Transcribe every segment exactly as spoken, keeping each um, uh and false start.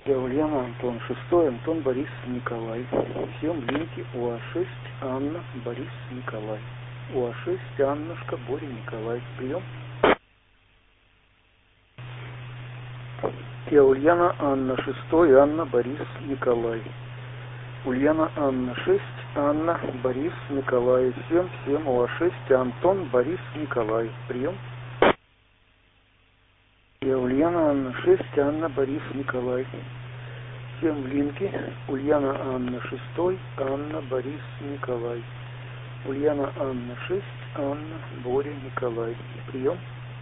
Я Ульяна, Антон шестой, Антон Борис Николай. Всем линки УА шесть, Анна, Борис Николай. УА шесть, Аннушка, Боря Николай. Прием. Я Ульяна, Анна шестой, Анна, Борис Николай. Ульяна, Анна шесть, Анна, Борис Николай. Всем, всем УА шесть, Антон, Борис Николай. Прием. Я Ульяна, Анна шесть, Анна, Борис Николай. Всем в линке. Ульяна, Анна шестой, Анна, Борис Николай. Ульяна, Анна шесть, Анна, Боря Николай. Прием.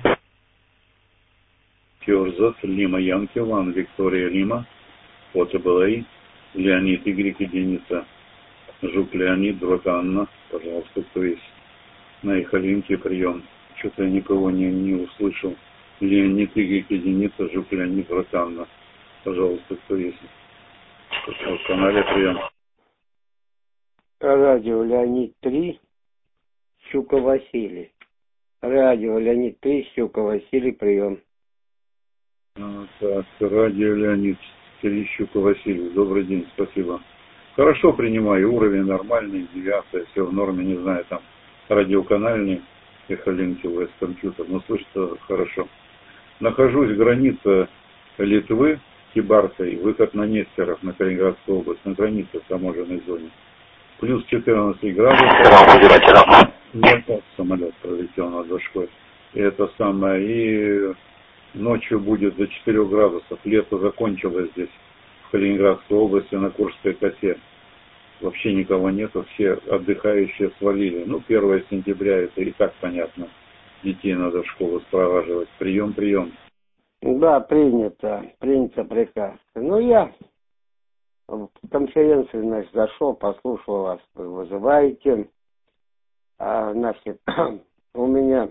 Кёрзас, Лима, Янки, Ван, Виктория, Лима, Фото Белэй, Леонид, Игорь, Дениса, Жук, Леонид, Дрота, Анна, пожалуйста, кто есть на их линке, прием. Что-то я никого не, не услышал. Леонид, Игорь, Дениса, Жук, Леонид, Дрота, Анна, пожалуйста, кто есть в канале, прием. Радио Леонид три, Щука Василий. Радио Леонид три, Щука Василий, прием. А, так, радио Леонид три, Щука Василий. Добрый день, спасибо. Хорошо принимаю, уровень нормальный, девиация, все в норме, не знаю, там радиоканальный, эхолинки, ВС компьютер, но слышится хорошо. Нахожусь в границе Литвы, Кибартой, выход на Нестеров, на Калининградскую область, на границе в таможенной зоне. Плюс четырнадцать градусов. Нет, самолет пролетел над башкой. И это самое, и ночью будет до четырёх градусов. Лето закончилось здесь, в Калининградской области, на Курской косе. Вообще никого нету, все отдыхающие свалили. Ну, первое сентября, это и так понятно. Детей надо в школу спроваживать. Прием, прием. Да, принято. Принято приказ. Ну, я в конференцию, значит, зашел, послушал вас, вы вызываете. А, значит, у меня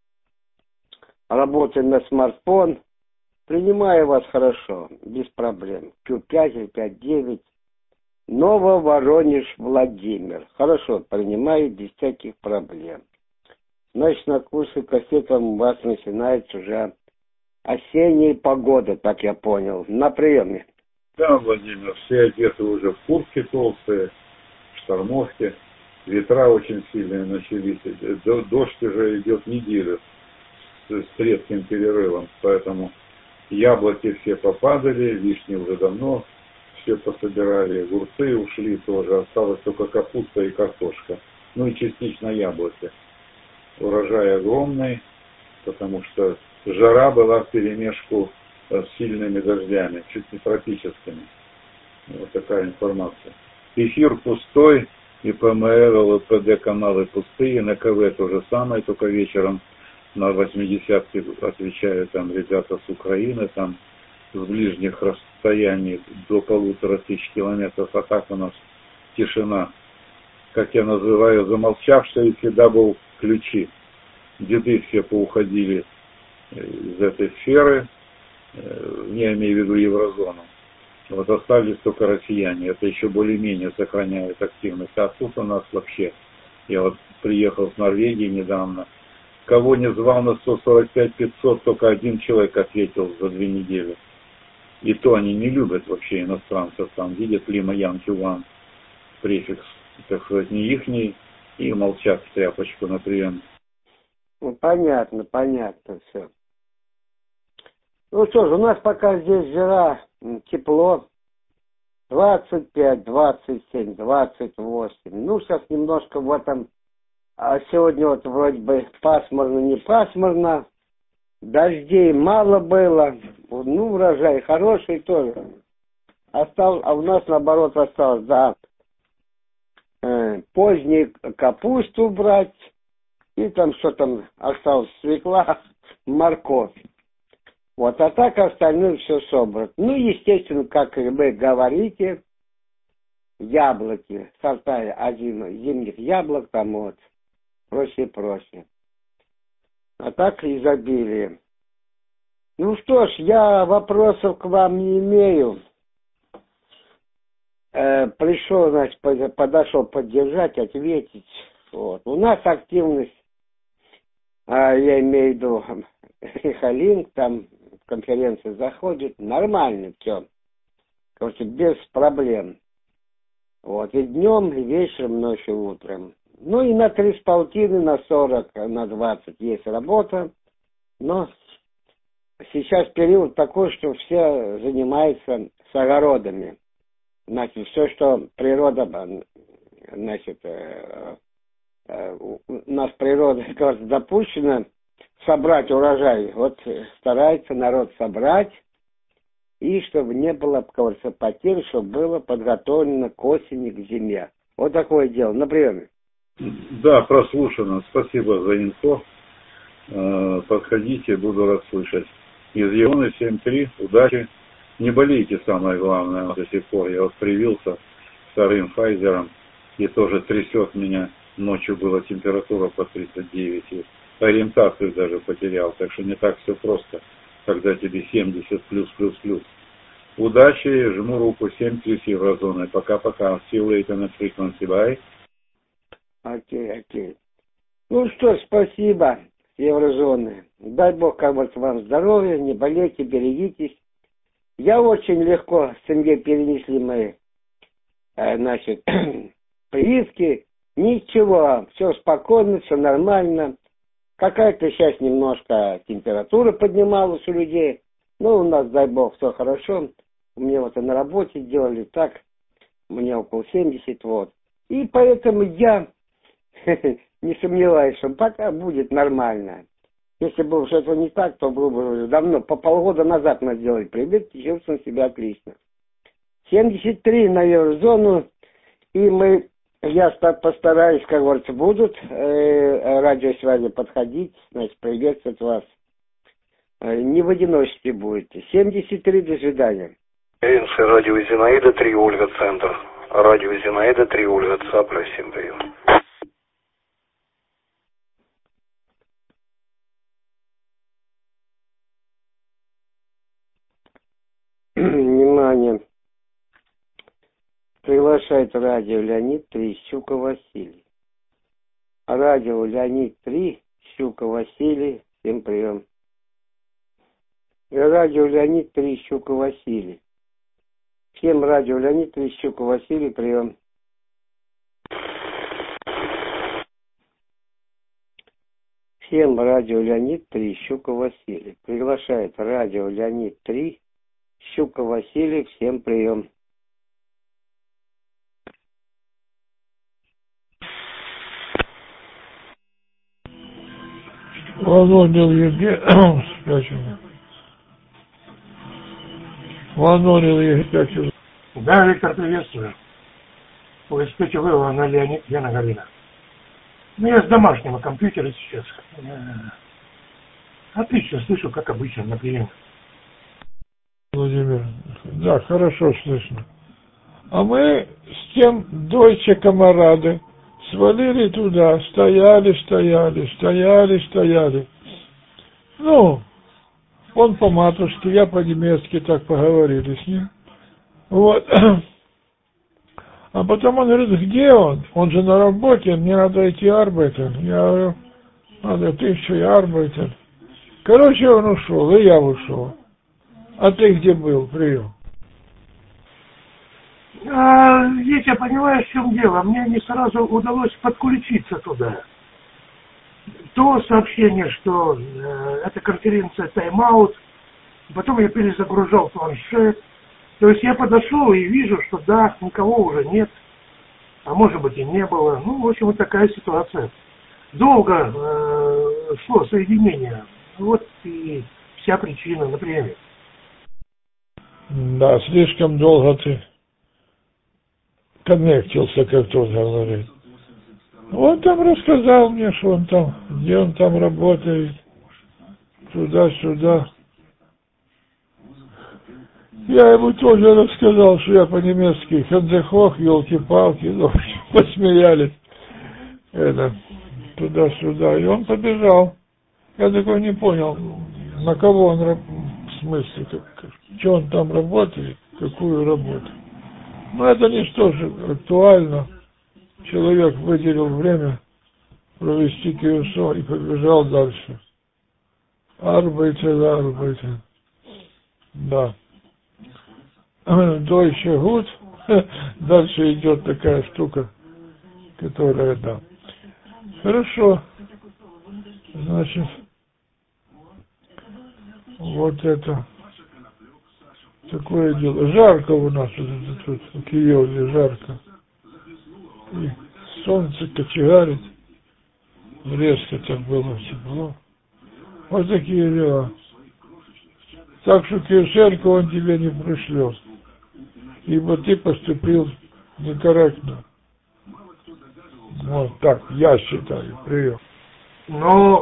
работа на смартфон. Принимаю вас хорошо, без проблем. Q пять или пять девять. Нововоронеж, Владимир. Хорошо, принимаю без всяких проблем. Значит, на курсе кассетам у вас начинается уже осенняя погода, так я понял. На приеме. Да, Владимир, все одеты уже в куртки толстые, штормовки. Ветра очень сильные начались. Дождь уже идет неделю с, с редким перерывом. Поэтому яблоки все попадали, вишни уже давно все пособирали, огурцы ушли тоже. Осталось только капуста и картошка. Ну и частично яблоки. Урожай огромный, потому что жара была вперемешку с сильными дождями, чуть не тропическими. Вот такая информация. Эфир пустой, и ПМР, ЛПД каналы пустые, на КВ то же самое, только вечером на восьмидесятке отвечают там ребята с Украины, там с ближних расстояний до полутора тысяч километров, а так у нас тишина. Как я называю, замолчавшиеся дабл ключи. Деды все поуходили из этой сферы, я имею в виду еврозону. Вот остались только россияне. Это еще более-менее сохраняет активность. А тут у нас вообще, я вот приехал с Норвегии недавно, кого не звал на сто сорок пять пятьсот, только один человек ответил за две недели. И то они не любят вообще иностранцев, там видят Лима, Янки, Ван, префикс, так сказать, не ихний, и молчат в тряпочку на прием. Ну, понятно, понятно все. Ну что ж, у нас пока здесь жара, тепло. двадцать пять, двадцать семь, двадцать восемь. Ну, сейчас немножко в этом... А сегодня вот вроде бы пасмурно, не пасмурно. Дождей мало было. Ну, урожай хороший тоже. Остал, а у нас наоборот осталось, да, э, поздней капусту брать. И там что там осталось, свекла, морковь. Вот, а так остальное все собрано. Ну, естественно, как вы говорите, яблоки, сорта один, зимних яблок, там вот, прочее, прочее. А так изобилие. Ну что ж, я вопросов к вам не имею. Э, пришел, значит, подошел поддержать, ответить. Вот. У нас активность, а, я имею в виду, Эхолинк, там конференция заходит, нормально все. короче, без проблем. Вот, и днем, и вечером, ночью, утром. Ну и на три с полтины, на сорок, на двадцать есть работа. Но сейчас период такой, что все занимаются с огородами. Значит, все, что природа, значит, э, э, у нас природа, кажется, допущена собрать урожай. Вот старается народ собрать, и чтобы не было, кажется, потерь, чтобы было подготовлено к осени, к зиме. Вот такое дело. Например. Да, прослушано. Спасибо за инфо. Подходите, буду рад слышать. Из Ионы семь три. Удачи. Не болейте, самое главное, до сих пор. Я вот привился вторым Файзером, и тоже трясет меня. Ночью была температура по тридцать девять. И ориентацию даже потерял. Так что не так все просто, когда тебе семьдесят плюс, плюс, плюс. Удачи. Жму руку. семь три с еврозоной. Пока-пока. See you later on frequency. Bye. Окей, окей. Ну что ж, спасибо, еврозоны. Дай Бог, как бы, вам здоровья, не болейте, берегитесь. Я очень легко с семьей перенесли мои, э, значит, прививки. Ничего, все спокойно, все нормально. Какая-то сейчас немножко температура поднималась у людей. Но у нас, дай Бог, все хорошо. У меня вот и на работе делали так. Мне около семьдесят, вот. И поэтому я не сомневаюсь, что пока будет нормально. Если бы уж это не так, то было бы уже давно, по полгода назад мы сделали прививки, чувствуем себя отлично. семьдесят три на еврозону, и мы, я постараюсь, как говорится, будут э, радиосвязи подходить, значит, приветствовать вас. Э, не в одиночестве будете. семьдесят три, до свидания. Провинция радио Зинаида три, Ольга, центр. Радио Зинаида три, Ольга, Цапля, всем привет. Внимание. Приглашает радио Леонид три, Щука Василий. Радио Леонид три, Щука Василий, всем прием. Радио Леонид три, Щука Василий. Всем радио Леонид три, Щука Василий, прием. Всем радио Леонид три, Щука Василий. Приглашает радио Леонид три, Щука Василий, всем прием. Володя Евгений. Володя Евгений. Да, Виктор, приветствую. Вы спите вы, она Леонид, Яна Галина. Ну, я с домашнего компьютера сейчас. Отлично слышу, как обычно, на приеме. Владимир, да, хорошо слышно. А мы с тем Дойче Камарады свалили туда, стояли, стояли, стояли, стояли. Ну, он по матушке, я по-немецки так поговорили с ним. Вот. А потом он говорит, где он? Он же на работе, мне надо идти арбайтен. Я говорю, надо, ты еще и арбайтен. Короче, он ушел, и я ушел. А ты где был, прием? А, здесь я понимаю, в чем дело. Мне не сразу удалось подключиться туда. То сообщение, что э, эта конференция тайм-аут, потом я перезагружал планшет. То есть я подошел и вижу, что да, никого уже нет, а может быть и не было. Ну, в общем, вот такая ситуация. Долго э, шло соединение. Вот и вся причина, например. Да, слишком долго ты коннектился, как тот говорит. Он там рассказал мне, что он там, где он там работает, туда-сюда. Я ему тоже рассказал, что я по-немецки хендехох, елки-палки, ну, посмеялись. Это, туда-сюда. И он побежал. Я такой не понял, на кого он работает, в смысле, как, что он там работает, какую работу. Но это не что же актуально. Человек выделил время провести КСО и побежал дальше. Арбайтен, арбайтен. Да. Deutsche Gut. Дальше идет такая штука, которая, да. Хорошо. Значит, вот это такое дело. Жарко у нас тут, тут в Киеве, жарко. И солнце кочегарит. Резко так было тепло. Вот такие дела. Так что кишельку он тебе не пришлет. Ибо ты поступил некорректно. Вот так, я считаю, прием. Но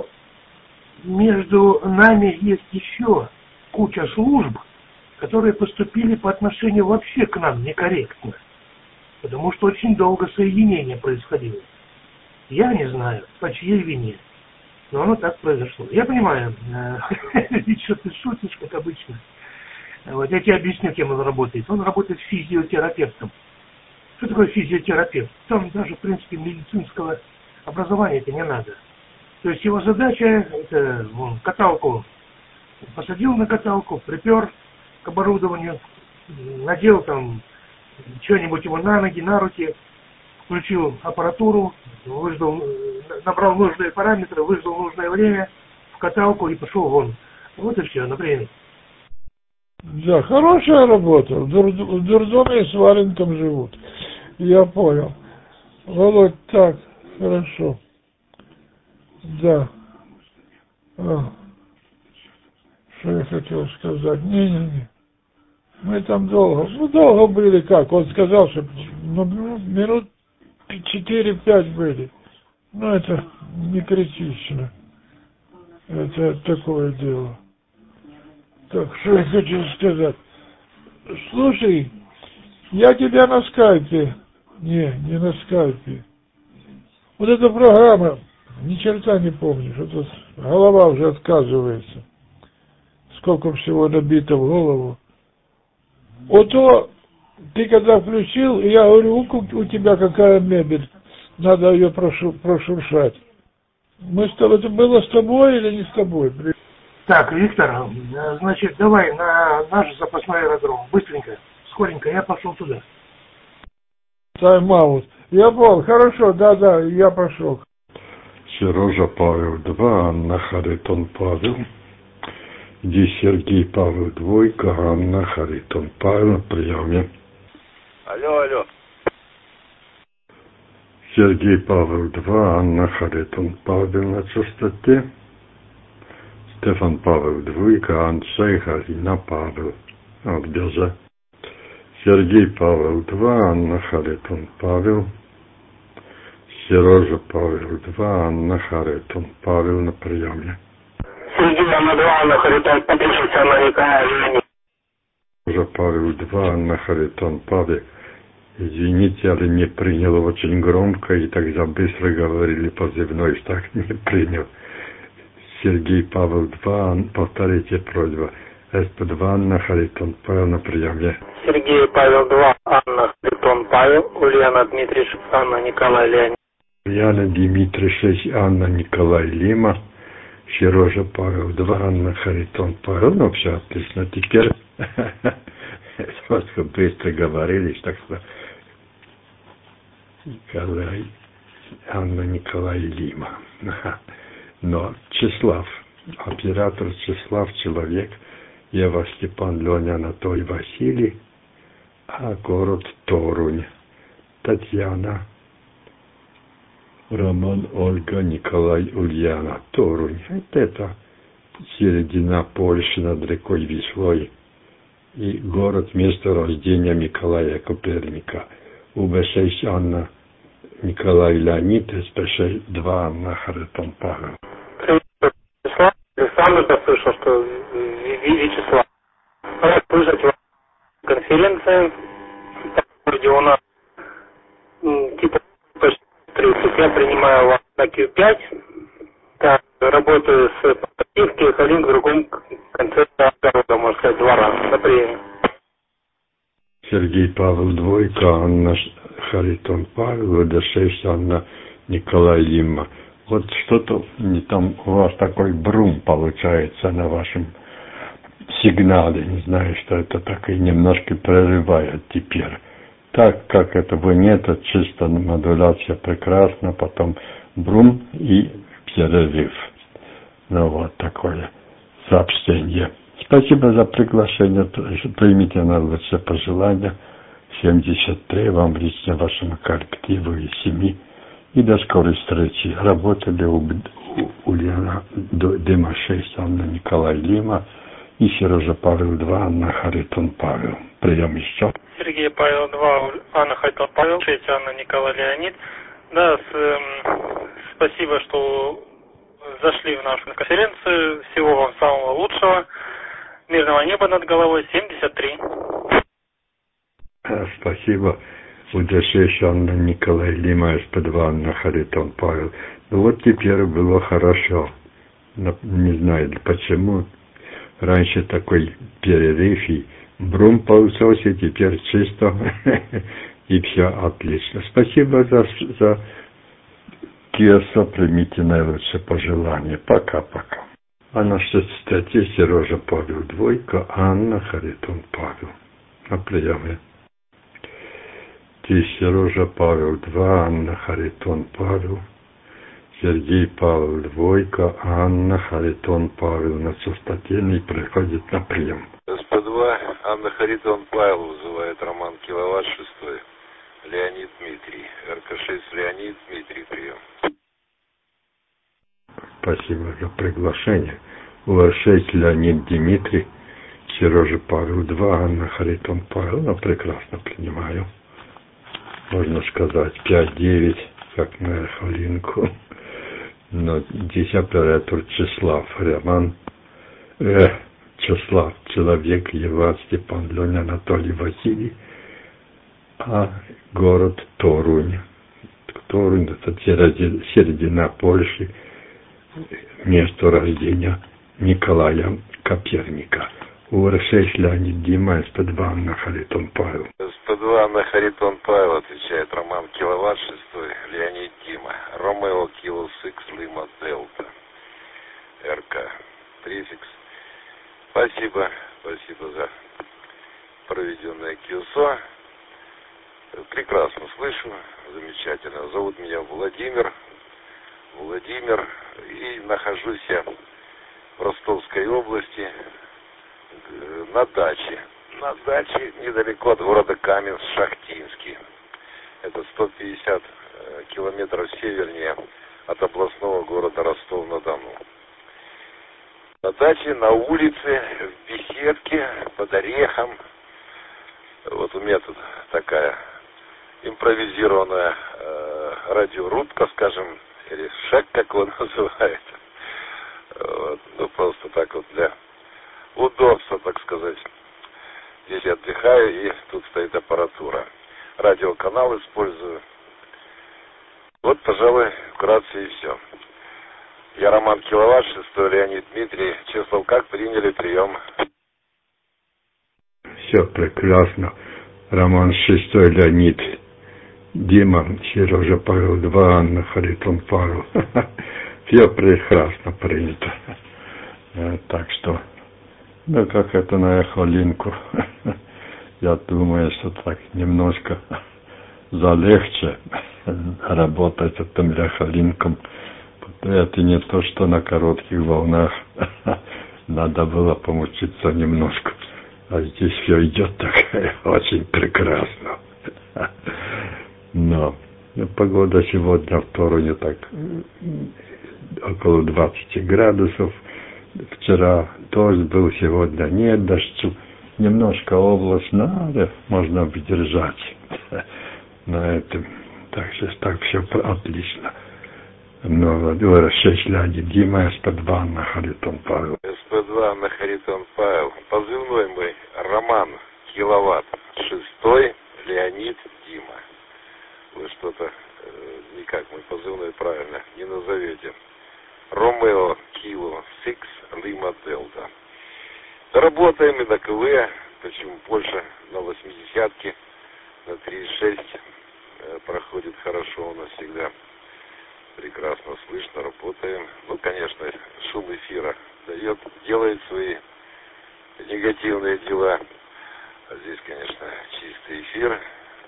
между нами есть еще куча служб, которые поступили по отношению вообще к нам некорректно. Потому что очень долго соединение происходило. Я не знаю, по чьей вине. Но оно так произошло. Я понимаю, ведь что ты шутишь, как обычно. Вот я тебе объясню, кем он работает. Он работает физиотерапевтом. Что такое физиотерапевт? Там даже, в принципе, медицинского образования это не надо. То есть его задача, это он каталку посадил на каталку, припер к оборудованию, надел там что-нибудь ему на ноги, на руки, включил аппаратуру, выждал, набрал нужные параметры, выждал нужное время в каталку и пошел вон. Вот и все, например. Да, хорошая работа. В, дур, в дурдоме с валенком живут. Я понял. Володь, так, хорошо. Да. А. Что я хотел сказать? Не-не-не. Мы там долго, ну долго были как, он сказал, что ну, минут четыре-пять были. Ну это не критично. Это такое дело. Так, что я хочу сказать. Слушай, я тебя на скайпе, не, не на скайпе. Вот эта программа, ни черта не помню, что-то голова уже отказывается. Сколько всего набито в голову. Вот то, ты когда включил, я говорю, у, у тебя какая мебель, надо ее прошу, прошуршать. Мы с тобой, это было с тобой или не с тобой? Так, Виктор, значит, давай на наш запасной аэродром, быстренько, скоренько, я пошел туда. Тайм-аут. Я понял, хорошо, да-да, я пошел. Сережа Павел два, Анна Харитон Павел. Где Сергей Павел двойка, Анна Харитон Павел на приеме. Алло, алло. Сергей Павел два, Анна Харитон Павел на частоте. Стефан Павел двойка, Анджей Харина Павел. Отбежа. Сергей Павел два, Анна Харитон Павел. Сережа Павел два, Анна Харитон Павел на приеме. Сергей Анна два, Анна Харитон, подпишите Анна Николаевна. Сережа Павел два, Анна Харитон Павел. Извините, але не принял очень громко и тогда быстро говорили позывной, так не принял. Сергей Павел два, повторите просьбу. эс пэ два, Анна Харитон Павел на приеме. Сергей Павел два, Анна Харитон Павел, Ульяна Дмитрий шесть, Анна Николай Леонид. Ульяна Дмитрий шесть, Анна Николай Лима. Сережа Павел два, Анна Харитон Павел. Ну, все отлично. Теперь просто быстро говорили, так что Николай, Анна Николай Лима. Но Числав, оператор Числав, человек, Ева Степан, Леня Анатолий Василий, а город Торунь, Татьяна, Роман, Ольга, Николай, Ульяна, Торунь. Вот это середина Польши над рекой Вислой. И город, место рождения Николая Коперника. У бэ шесть Анна Николай Леонид, эс пэ шесть два Анна Харитон Павел. Вячеслав, Александр, я слышал, что Вячеслав. Рад слышать вас конференции, где у нас типа почти тридцать. Я принимаю вас на кью пять. Так, работаю с портативки, ходим в другом конце города, можно сказать, два раза на приеме. Сергей Павел двойка, Анна Харитон Павел, дэ шесть Анна Николай Лима. Вот что-то не там у вас такой брум получается на вашем сигналы, не знаю, что это так, и немножко прерывает теперь. Так как этого нет, чисто модуляция прекрасна, потом брум и перерыв. Ну вот такое сообщение. Спасибо за приглашение, примите наилучшие пожелания. семьдесят три вам лично, вашему коллективу и семьи. И до скорой встречи. Работали у Ульяна Дыма шесть, Анна Николай Лима и Сережа Павел два, Анна Харитон Павел. Прием еще. Сергей Павел два, Анна Харитон Павел шесть, Анна Николай Леонид. Да, с, эм, спасибо, что зашли в нашу конференцию. Всего вам самого лучшего. Мирного неба над головой. семьдесят три. Спасибо. Удешевший Анна Николай Лима, эс пэ два, Анна Харитон Павел. Ну вот теперь было хорошо. Не знаю почему. Раньше такой перерыв и брум получился, теперь чисто. И все отлично. Спасибо за, за Киосо, примите наилучшие пожелания. Пока-пока. А на шестьдесят третьей Сережа Павел двойка, Анна Харитон Павел. На приеме. Сережа Павел два, Анна Харитон Павел. Сергей Павел двойка, Анна Харитон Павел. На состоянии приходит на прием. эс пэ два, Анна Харитон Павел вызывает Роман Киловатт шестой. Леонид Дмитрий. эр ка шесть Леонид Дмитрий, прием. Спасибо за приглашение. у эр шесть Леонид Дмитрий, Сережа Павел два, Анна Харитон Павел. Ну, прекрасно принимаю. Можно сказать пять девять, как на Эхолинку. Но здесь оператор Числав, Роман, э, Числав, человек, Еван, Степан, Леня, Анатолий, Василий, а город Торунь. Торунь — это середина Польши, место рождения Николая Коперника. у эр шесть Леонид Дима, эс пэ два Анна Харитон Павел. эс пэ два Анна Харитон Павел, отвечает Роман Киловатт шестой, Леонид Дима. Ромео Кило Сикс Лима Делта. эр ка Префикс. Спасибо, спасибо за проведенное КИОСО. Прекрасно слышу, замечательно. Зовут меня Владимир. Владимир. И нахожусь я в Ростовской области на даче. На даче недалеко от города Каменск-Шахтинский. Это сто пятьдесят километров севернее от областного города Ростов-на-Дону. На даче, на улице, в беседке, под орехом. Вот у меня тут такая импровизированная э, радиорубка, скажем, или шаг, как он называется. Вот. Ну, просто так вот для удобства, так сказать. Здесь я отдыхаю, и тут стоит аппаратура. Радиоканал использую. Вот, пожалуй, вкратце и все. Я Роман Киловатт, шестой Леонид Дмитрий. Числов, как приняли прием? Все прекрасно. Роман шестой Леонид Дима, Сережа Павел два, Анна Харитон Павел. Все прекрасно принято. Так что, ну как это на Эхолинку. Я думаю, что так немножко залегче работать с этим Эхолинком. Это не то, что на коротких волнах. Надо было помучиться немножко. А здесь все идет так очень прекрасно. Но погода сегодня в Торуне так около двадцати градусов. Вчера дождь был, сегодня нет дождя. Немножко облачно, но можно выдержать на этом. Так что так все отлично. Но эр шесть Леонид Дима, эс пэ два Анна Харитон Павел. эс пэ два Анна Харитон Павел. Позывной мой Роман Киловатт шестой Леонид Дима. Вы что-то э, никак мой позывной правильно не назовете. Ромео Кило Сикс Лима Делта. Работаем и на КВ, почему Польша на восьмидесятке, на тридцать шесть э, проходит хорошо у нас всегда. Прекрасно слышно, работаем. Ну, конечно, шум эфира дает, делает свои негативные дела. А здесь, конечно, чистый эфир.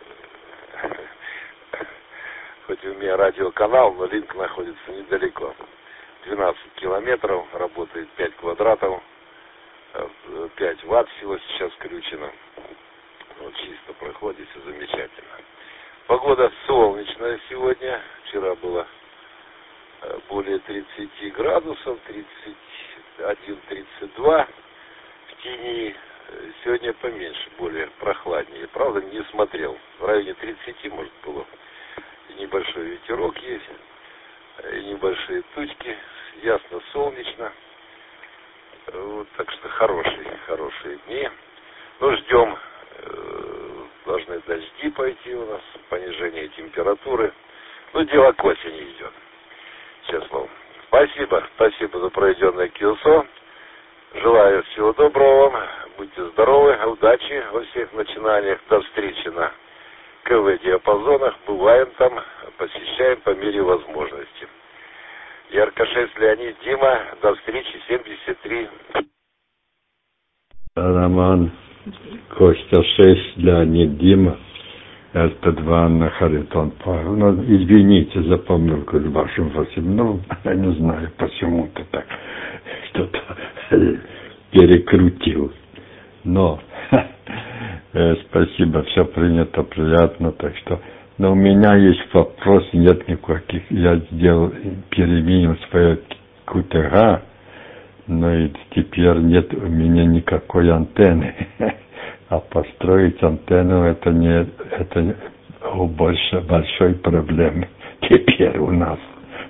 Хоть у меня радиоканал, но линк находится недалеко. двенадцать километров, работает пять квадратов, пять ватт всего сейчас включено. Вот чисто проходит, все замечательно. Погода солнечная сегодня. Вчера было более тридцати градусов, тридцать один — тридцать два в тени. Сегодня поменьше, более прохладнее. Правда, не смотрел. В районе тридцати, может, было. И небольшой ветерок есть, и небольшие тучки. Ясно, солнечно. Вот, так что хорошие, хорошие дни. Ну, ждем. Должны дожди пойти у нас, понижение температуры. Ну, дело к осени идет. Честно. Спасибо. Спасибо за проведенное КИОСО. Желаю всего доброго вам. Будьте здоровы, удачи во всех начинаниях. До встречи на КВ-диапазонах. Бываем там, посещаем по мере возможности. Ярко шесть, Леонид, Дима. До встречи, семьдесят три. Роман, Костя шесть, Леонид, Дима. Это два, Анна, Харитон, Павел. Ну, извините за помилку с вашим восемь. Ну, я не знаю, почему-то так что-то перекрутил. Но э, спасибо, все принято, приятно. Так что, но у меня есть вопрос, нет никаких. Я сделал, переменил свое КУТГ, но и теперь нет у меня никакой антенны. А построить антенну это не это больше большой проблемы теперь у нас.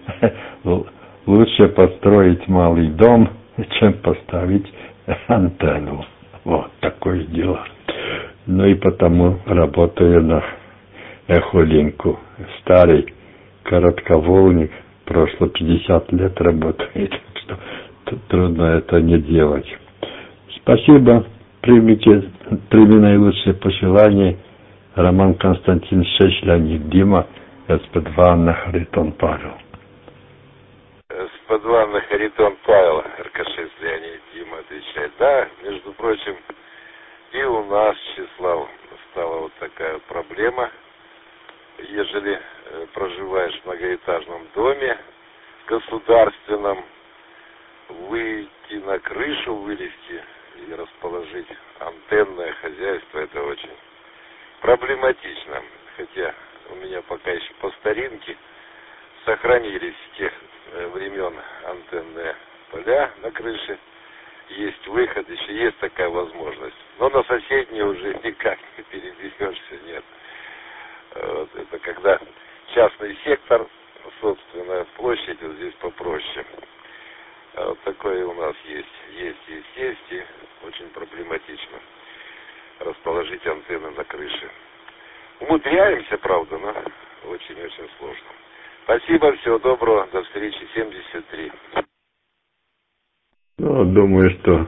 Лучше построить малый дом, чем поставить антенну. Вот такое дело. Ну и потому работаю на Эхолинку. Старый коротковолник, прошло пятьдесят лет работает, так что трудно это не делать. Спасибо. Примите, прими наилучшие пожелания. Роман Константин шесть, Леонид, Дима, СП-два, Анна, Харитон, Павел. СП-два, Анна, Харитон, Павел, РК-шесть, Леонид, Дима отвечает. Да, между прочим, и у нас, Числав, стала вот такая проблема. Ежели проживаешь в многоэтажном доме государственном, выйти на крышу, вылезти и расположить антенное хозяйство, это очень проблематично. Хотя у меня пока еще по старинке сохранились с тех времен антенные поля на крыше. Есть выход, еще есть такая возможность. Но на соседние уже никак не передвигешься, нет. Вот это когда частный сектор, собственная площадь, вот здесь попроще. А вот такое у нас есть. Есть, есть, есть, и очень проблематично расположить антенны на крыше. Умудряемся, правда, но очень-очень сложно. Спасибо, всего доброго, до встречи, семьдесят три. Ну, думаю, что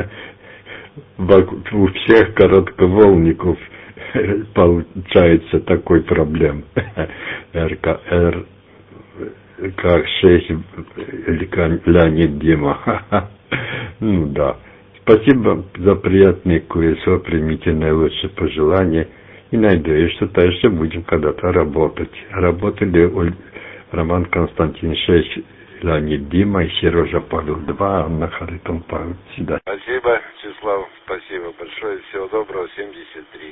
у всех коротковолников получается такой проблем. РК-эр как шесть, Леонид, Дима. Ну да. Спасибо за приятный КУЭСО, примите наилучшие пожелания. И надеюсь, что дальше будем когда-то работать. Работали Роман Константин шесть, Леонид, Дима и Сережа Павел два, Анна, Харитон, Павел. Всегда. Спасибо, Числав, спасибо большое. Всего доброго, семьдесят три.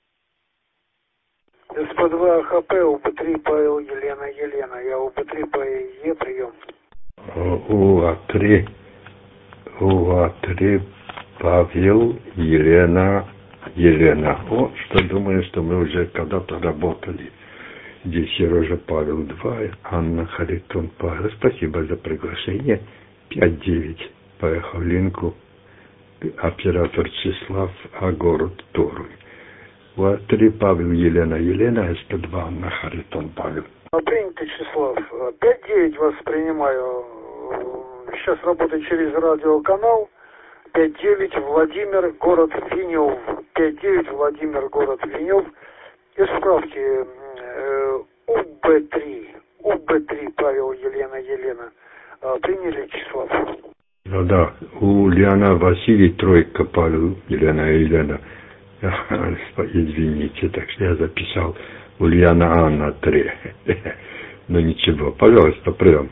СП-два ХП, УП-три, Павел, Елена, Елена. Я УП-три по Е, прием. УА-три, УА-три, Павел, Елена, Елена. О, что думаю, что мы уже когда-то работали. Здесь Сережа Павел два, Анна, Харитон, Павел. Спасибо за приглашение. пять девять по Эхолинку. Оператор Числав, а город Торунь. УА-три, Павел, Елена, Елена, СП-два, Анна, Харитон, Павел. Принято, Числав. пять девять вас принимаю. Сейчас работаю через радиоканал. пять девять, Владимир, город Винев. пять девять, Владимир, город Винев. И справки. УБ-три. УБ-три, Павел, Елена, Елена. Приняли, Числав? Ну да, Ульяна Василий, тройка Павел, Елена Елена. Извините, так что я записал Ульяна Анна три. Ну ничего, пожалуйста, прием.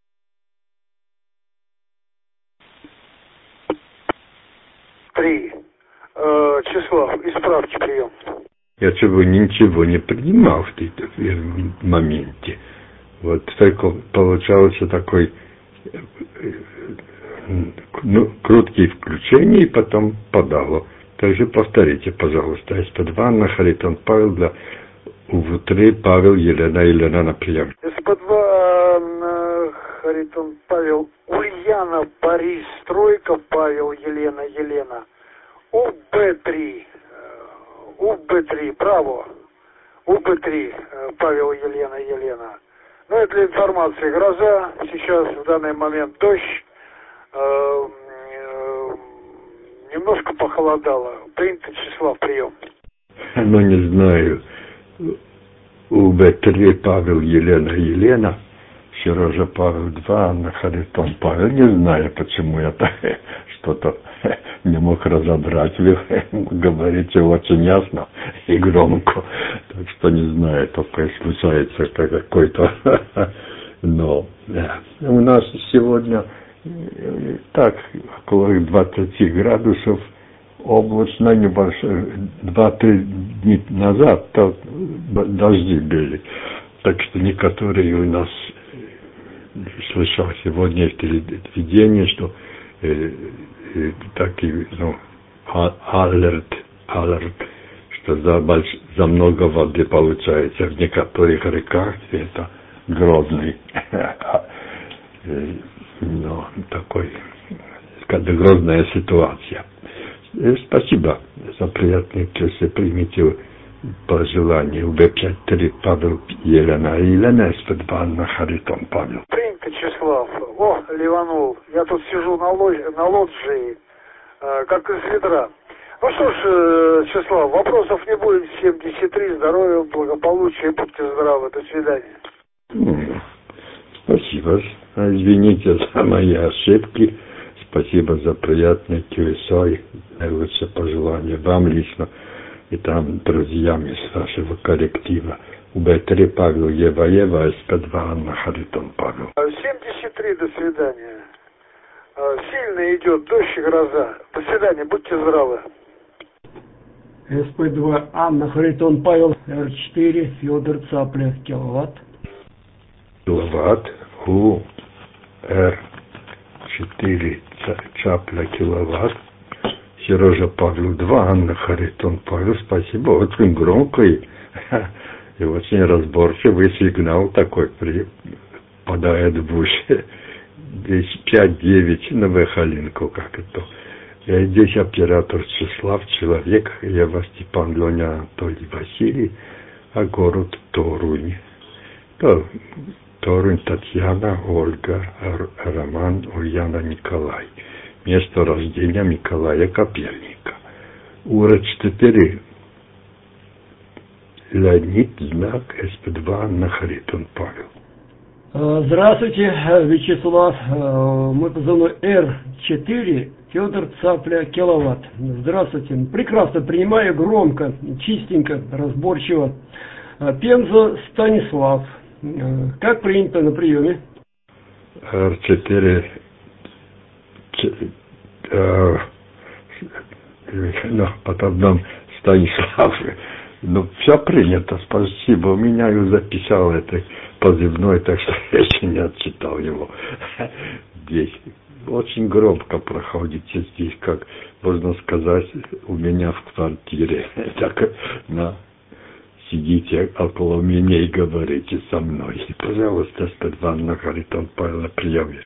Три. Э, число, исправьте прием. Я чего ничего не принимал в этом моменте. Вот только получался такой ну, круткие включения и потом подало. Также повторите, пожалуйста. эс пэ два на Харитон Павел для у вэ три Павел Елена Елена на прием. эс пэ два на Харитон Павел Ульяна Борис тройка Павел Елена Елена. у бэ три у бэ три право. у бэ три Павел Елена Елена. Ну это для информации. Гроза. Сейчас в данный момент дождь. Э, э, немножко похолодало. Принято числа в прием. Ну не знаю. у бэ три Павел Елена Елена. Сережа Павел два на Харитон Павел. Не знаю, почему я так что-то не мог разобрать. Вы говорите очень ясно и громко. Так что не знаю, только случается какой-то. Но да. У нас сегодня так около двадцати градусов. Облачно небольшое. Два-три дня назад то дожди были. Так что некоторые у нас слышал сегодня в телевидении, что э, э, такие, ну, алерт, алерт, что за, больш, за много воды получается в некоторых реках, это Грозный, ну, такой, когда грозная ситуация. Спасибо за приятные часы, примите пожелания. у бэ пять три Павел Елена Елена, эс пэ два на Харитон Павел. Принято, Числав. О, ливанул. Я тут сижу на, лодь, на лоджии, э, как из ведра. Ну что ж, э, Числав, вопросов не будет. семьдесят три, здоровья, благополучия, будьте здравы. До свидания. Mm. Спасибо. Извините за мои ошибки. Спасибо за приятный кью эс ай. Наилучшие пожелания вам лично и там друзьям из вашего коллектива. у бэ три Павел Ева Ева, эс пэ два Анна Харитон Павел. семьдесят три, до свидания. Сильно идет дождь и гроза. До свидания, будьте здравы. эс пэ два Анна Харитон Павел, эр четыре Федор Цапля, киловатт. Киловатт, у эр четыре Цапля, киловатт. Сережа Павел два, Анна Харитон Павел, спасибо, очень громко и, и очень разборчивый сигнал такой попадает в уши. Здесь пять-девять на Вехалинку, как это. Я здесь оператор Числав, человек, я вас Степан Леня Анатолий Василий, а город Торунь. То, Торунь Татьяна, Ольга, Роман, Ульяна, Николай. Место рождения Николая Коперника. Ура четыре. Леонид, знак эс пэ два на Харитон Павел. Здравствуйте, Вячеслав. Мы позывной эр четыре Федор Цапля, киловатт. Здравствуйте. Прекрасно принимаю, громко, чистенько, разборчиво. Пенза Станислав. Как принято на приеме? эр четыре. Э, ну, потом нам Станислав. Ну, все принято, спасибо. У меня я записал это позывной, так что я еще не отчитал его. Здесь очень громко проходите здесь, как можно сказать, у меня в квартире. Так, на, сидите около меня и говорите со мной. Пожалуйста, эс пэ два на Харитон Павел на приеме.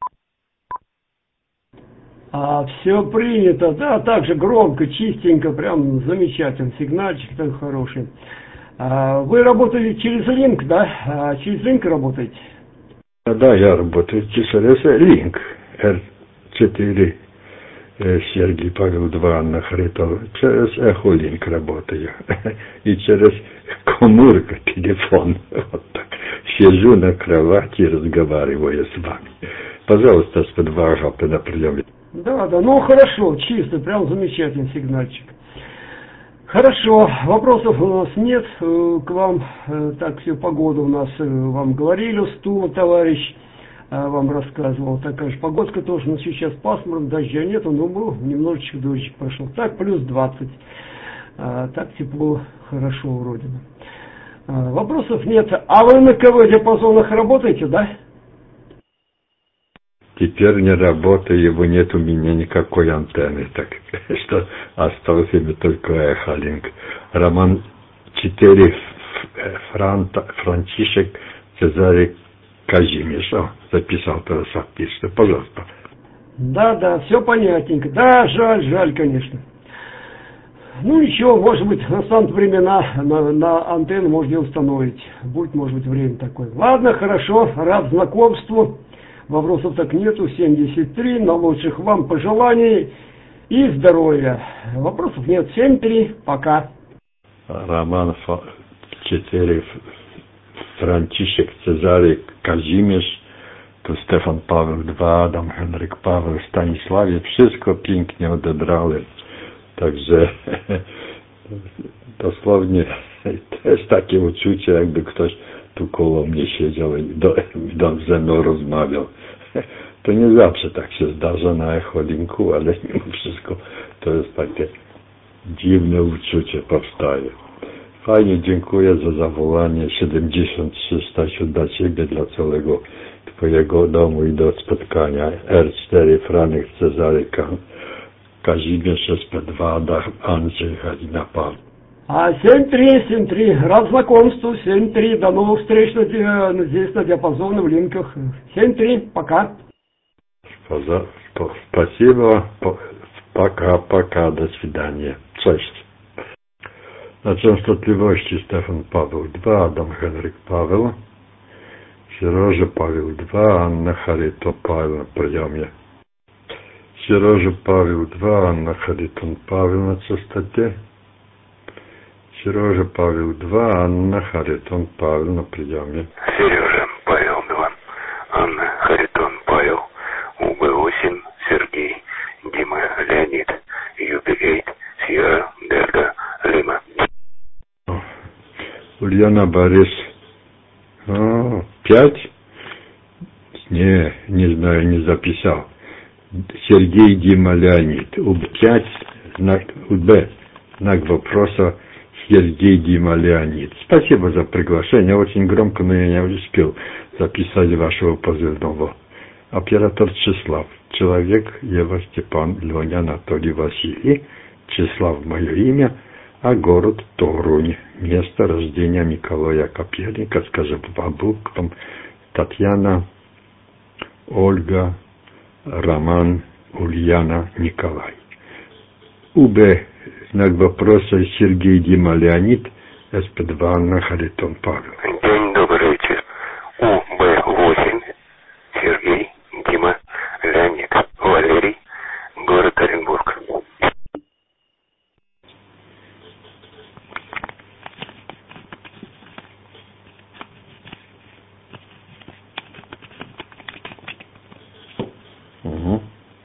А, все принято, да, также громко, чистенько, прям замечательно, сигнальчик такой хороший. А, вы работаете через линк, да? А, через линк работаете? Да, я работаю через линк. эр четыре Сергей Павел два на Харитон. Через эхолинк работаю. И через коммурка телефон. Вот так. Сижу на кровати и разговариваю с вами. Пожалуйста, эс пэ два на приеме. Да, да, ну хорошо, чисто, прям замечательный сигнальчик. Хорошо, вопросов у нас нет э, к вам. Э, так, всю погоду у нас, э, вам говорили, Стула, товарищ, э, вам рассказывал. Такая же погодка тоже, но сейчас пасмурно, дождя нету, но был немножечко дождик пошел. Так, плюс двадцать. Э, так тепло, хорошо вроде бы. Э, вопросов нет. А вы на КВ-диапазонах работаете, да? Теперь не работаю, его нет у меня никакой антенны, так что остался мне только эхолинк. Роман четыре Франта, Францишек Цезарий Казимиш. О, записал тоже соответственно. Пожалуйста. Да, да, все понятненько. Да, жаль, жаль, конечно. Ну ничего, может быть, настанут времена, на, на антенну можно установить. Будет, может быть, время такое. Ладно, хорошо, рад знакомству. Вопросов так нету. семьдесят три. На лучших вам пожеланий и здоровья. Вопросов нет. семь три. Пока. Роман четыре Францишек Цезарий Казимиш, tu Stefan Paweł dwa, Adam Henryk Paweł, Stanisławie, wszystko pięknie odebrali. Także dosłownie też takie uczucie, jakby ktoś tu koło mnie siedział i do, do, ze mną rozmawiał. To nie zawsze tak się zdarza na echolinku, ale mimo wszystko to jest takie dziwne uczucie powstaje. Fajnie, dziękuję za zawołanie. siedemdziesiąt trzy Stasiu dla Ciebie, dla całego Twojego domu i do spotkania. R cztery Franek Cezary Kazimierz S P dwa Dach Andrzej Halina Paweł. А семь три, семь три. Рад знакомству. семь три. До новых встреч на, здесь на диапазоне в линках. семь три. Пока. Спасибо. Пока-пока. До свидания. Cześć. Na częstotliwości Stefan Paweł dwa, Adam Henryk Paweł, Сережа Павел два, Анна Харитон Павел на приеме. Сережа Павел два, Анна Харитон Павел на частоте. Сережа Павел два, Анна Харитон Павел на приеме. Сережа Павел два, Анна Харитон Павел, У Б восемь, Сергей, Дима, Леонид, Юбилей, Сьерра, Дельта, Лима. Ульяна Борис. О, пять? Не, не знаю, не записал. Сергей, Дима, Леонид. У пять, знак, у Б, знак вопроса. Сергей, Дима, Леонид. Спасибо за приглашение. Очень громко, но я не успел записать вашего позывного. Оператор Числав. Человек Ева Степан Леня Анатолий Василий. Числав мое имя, а город Торунь. Место рождения Николая Коперника, скажем, по буквам Татьяна, Ольга, Роман, Ульяна, Николай. УБ, знак вопроса, Сергей, Дима, Леонид, С П два, Анна Харитон Павел. День добрый вечер. У Б восемь, Сергей, Дима, Леонид, Валерий, город Оренбург. Угу.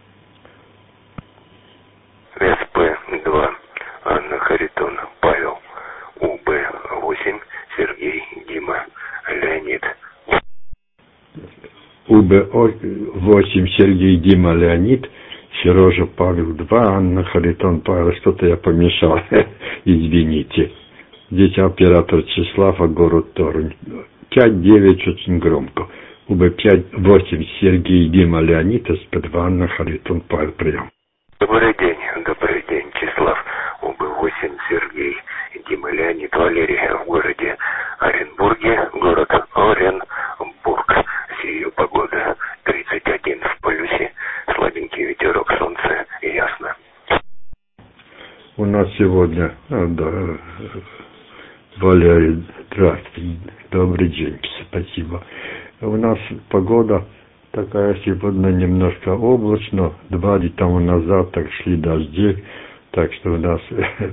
С П два, Анна Харитон Павел, У Б восемь, Сергей, Дима, Леонид. У Б восемь, Сергей, Дима, Леонид, Сережа Павел два, Анна Харитон Павел. Что-то я помешал, извините. Здесь оператор Числав, а город Торунь. пять девять очень громко. У Б пять восемь, Сергей, Дима, Леонид, С П два, Анна Харитон Павел. Прием. Добрый день, добрый день, Числав. У Б восемь, Сергей, Дима, Леонид, Валерий в городе Оренбурге, город Оренбург. Сию погода тридцать один в плюсе, слабенький ветерок, солнце, ясно. У нас сегодня, а, да, Валерий, здравствуйте, добрый день, спасибо. У нас погода такая сегодня немножко облачно, два дня тому назад так шли дожди, так что у нас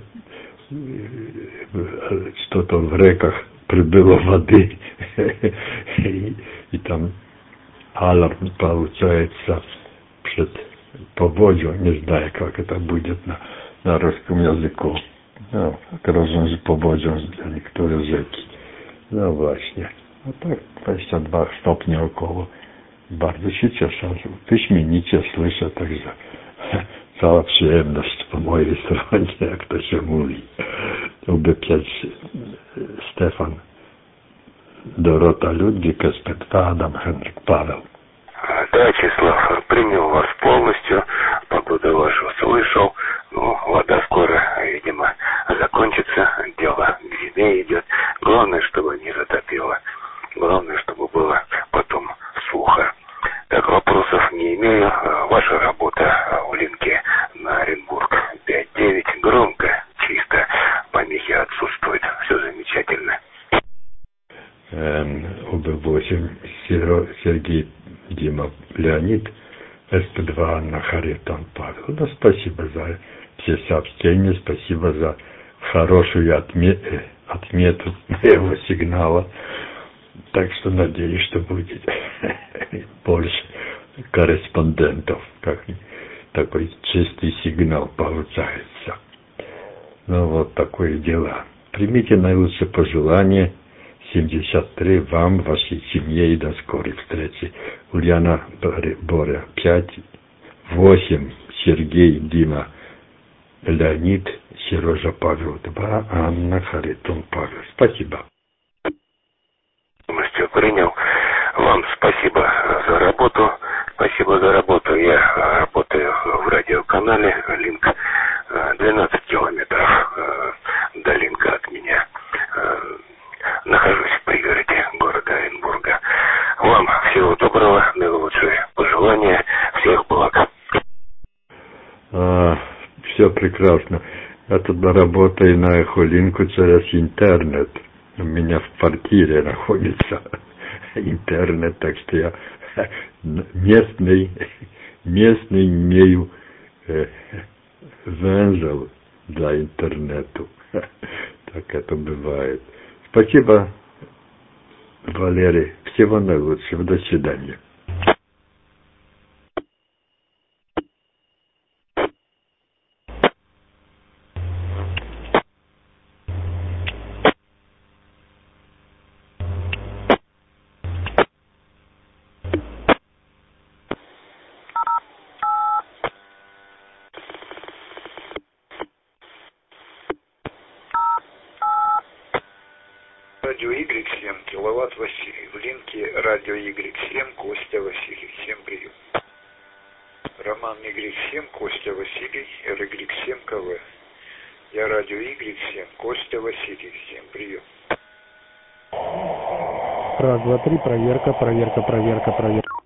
что-то в реках прибыло воды, и, и там аларм получается, przed Поводжу, не знаю, как это будет на, на русском языку. No, rozumiem, powodzią dla niektórych rzeki. No właśnie. No tak, dwadzieścia dwa stopnie około. Bardzo się cieszę. Wyśmienicie słyszę, także cała przyjemność po mojej stronie, jak to się mówi. Lubię pieć Stefan, Dorota Людвиг, эс пэ два, Адам, Henryk, Paweł. Да, Числав, принял вас полностью, погоду вашу слышал. Ну, вода скоро, видимо, закончится, дело к зиме идет. Главное, чтобы не затопило. Главное, чтобы было потом сухо. Так, вопросов не имею. Ваша работа в линке на Оренбург пять девять. Громко, чисто, помехи отсутствуют. Все замечательно. ОБ восемь, Сергей, Дима, Леонид, эс пэ два, Анна, Харитон, Павел. Ну, спасибо за все сообщения, спасибо за хорошую отме... отмету моего сигнала. Так что надеюсь, что будет больше корреспондентов, как такой чистый сигнал получается. Ну, вот такое дело. Примите наилучшие пожелания. семьдесят три вам, вашей семье и до скорой встречи. Ульяна, Боря, пять, восемь, Сергей, Дима, Леонид, Сережа, Павел, два, Анна, Харитон, Павел. Спасибо. Полностью принял. Вам спасибо за работу. Спасибо за работу. Я работаю в радиоканале Линк. двенадцать километров до Линка от меня. Нахожусь в пригороде города Оренбурга. Вам всего доброго, наилучшие пожелания, всех благ. А, все прекрасно. Я тут работаю на Эхолинку через интернет. У меня в квартире находится интернет, так что я местный, местный имею э, вензел для интернета. Так это бывает. Спасибо, Валерий. Всего наилучшего. До свидания. Радио Y семь, киловатт Василий. В линке радио Y семь, Костя Василий. Всем прием. Роман Y семь, Костя Василий, эр игрек семь ка вэ. Я радио Y семь, Костя Василий. Всем прием. Раз, два, три, проверка, проверка, проверка, проверка.